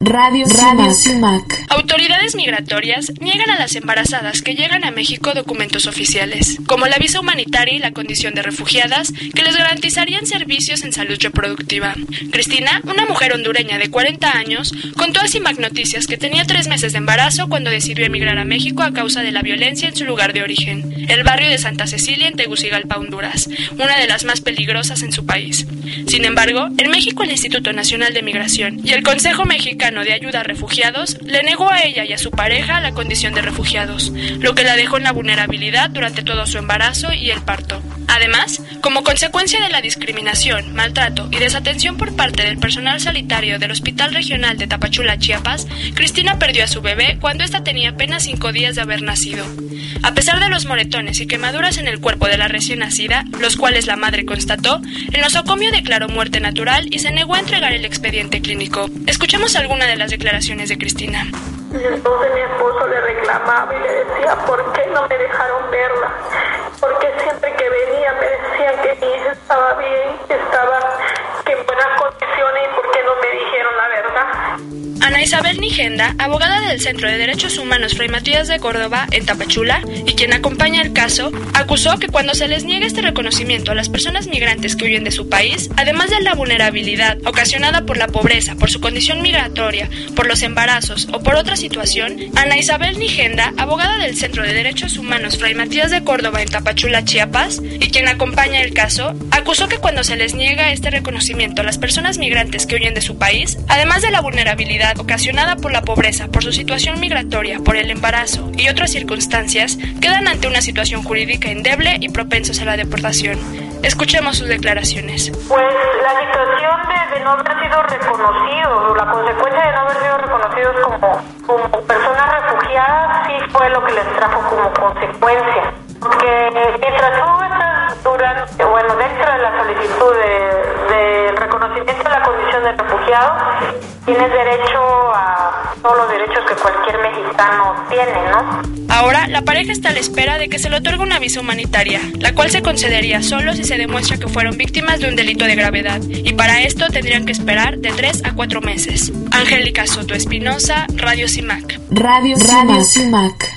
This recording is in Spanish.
Radio CIMAC. Autoridades migratorias niegan a las embarazadas que llegan a México documentos oficiales, como la visa humanitaria y la condición de refugiadas, que les garantizarían servicios en salud reproductiva. Cristina, una mujer hondureña de 40 años, contó a CIMAC Noticias que tenía 3 meses de embarazo cuando decidió emigrar a México a causa de la violencia en su lugar de origen, el barrio de Santa Cecilia en Tegucigalpa, Honduras, una de las más peligrosas en su país. Sin embargo, en México el Instituto Nacional de Migración y el Consejo Mexicano de Ayuda a Refugiados le negó a ella y a su pareja la condición de refugiados, lo que la dejó en la vulnerabilidad durante todo su embarazo y el parto. Además, como consecuencia de la discriminación, maltrato y desatención por parte del personal sanitario del Hospital Regional de Tapachula, Chiapas, Cristina perdió a su bebé cuando ésta tenía apenas 5 días de haber nacido. A pesar de los moretones y quemaduras en el cuerpo de la recién nacida, los cuales la madre constató, el nosocomio declaró muerte natural y se negó a entregar el expediente clínico. Escuchemos alguna de las declaraciones de Cristina. Entonces mi esposo le reclamaba y le decía, ¿por qué no me dejaron verla? Porque siempre que venía me decían que mi hija estaba bien, estaba en buenas condiciones y ¿por qué no me dijeron la verdad? Ana Isabel Nigenda, abogada del Centro de Derechos Humanos Fray Matías de Córdoba, en Tapachula, y quien acompaña el caso, acusó que cuando se les niega este reconocimiento a las personas migrantes que huyen de su país, además de la vulnerabilidad ocasionada por la pobreza, por su condición migratoria, por los embarazos o por otra situación, Ana Isabel Nigenda, abogada del Centro de Derechos Humanos Fray Matías de Córdoba, en Tapachula, Chiapas, y quien acompaña el caso, acusó que cuando se les niega este reconocimiento a las personas migrantes que huyen de su país, además de la vulnerabilidad ocasionada por la pobreza, por su situación migratoria, por el embarazo y otras circunstancias, quedan ante una situación jurídica endeble y propensos a la deportación. Escuchemos sus declaraciones. Pues la situación de no haber sido reconocidos, la consecuencia de no haber sido reconocidos como personas refugiadas, sí fue lo que les trajo como consecuencia. Porque mientras tú estás dentro de la solicitud de reconocimiento de la condición de refugiado, tienes derecho a todos los derechos que cualquier mexicano tiene, ¿no? Ahora, la pareja está a la espera de que se le otorgue una visa humanitaria, la cual se concedería solo si se demuestra que fueron víctimas de un delito de gravedad, y para esto tendrían que esperar de 3 a 4 meses. Angélica Soto Espinosa, Radio CIMAC. Radio CIMAC.